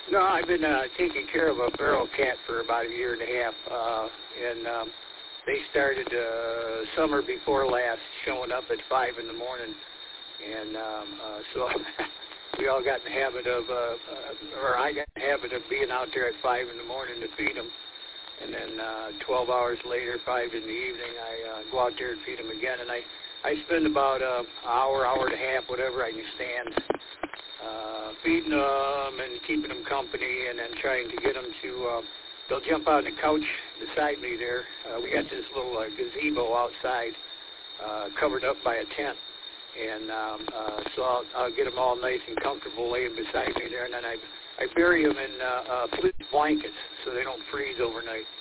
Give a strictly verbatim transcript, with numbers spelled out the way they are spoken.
No, I've been uh, taking care of a feral cat for about a year and a half, uh, and um, they started uh, summer before last showing up at five in the morning, and um, uh, so we all got in the habit of, uh, uh, or I got in the habit of being out there at five in the morning to feed them, and then uh, twelve hours later, five in the evening, I uh, go out there and feed them again, and I, I spend about uh, an hour, hour and a half, whatever I can stand, uh, feeding them and keeping them company, and then trying to get them to, uh, they'll jump out on the couch beside me there. Uh, we got this little uh, gazebo outside, uh, covered up by a tent, and um, uh, so I'll, I'll get them all nice and comfortable laying beside me there, and then I, I bury them in uh, uh, fleece blankets so they don't freeze overnight.